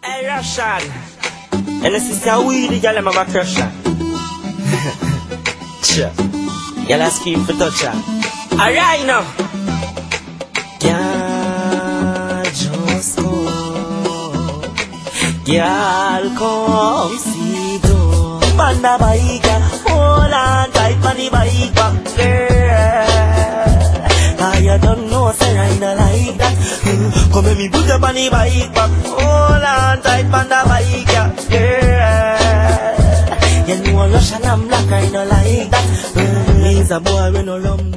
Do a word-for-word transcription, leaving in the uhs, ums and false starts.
Hey Russian, and this is how we the girl them have a crush on. Sure, y'all scream for touch her. Alright now. Girl, just go. Girl, come see though. Panda bike, hold on tight on the bike back, girl. Cause you don't know, say I don't like that. Come let me put up on the bike back. Hold on tight on the bike, girl. You know Russian and black, I don't like that. He's a boy with no rum.